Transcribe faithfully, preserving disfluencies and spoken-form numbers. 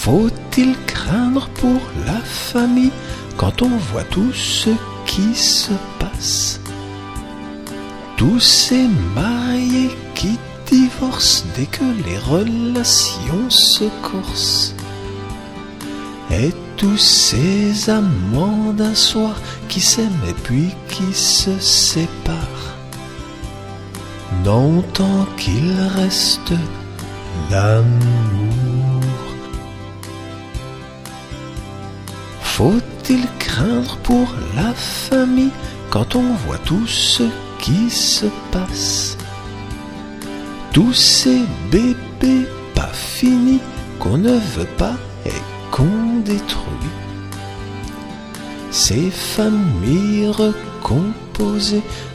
Faut-il craindre pour la famille quand on voit tout ce qui se passe? Tous ces mariés qui divorcent dès que les relations se corsent, et tous ces amants d'un soir qui s'aiment et puis qui se séparent. Non, tant qu'il reste l'amour. Faut-il craindre pour la famille quand on voit tout ce qui se passe? Tous ces bébés pas finis qu'on ne veut pas et qu'on détruit. Ces familles recomposées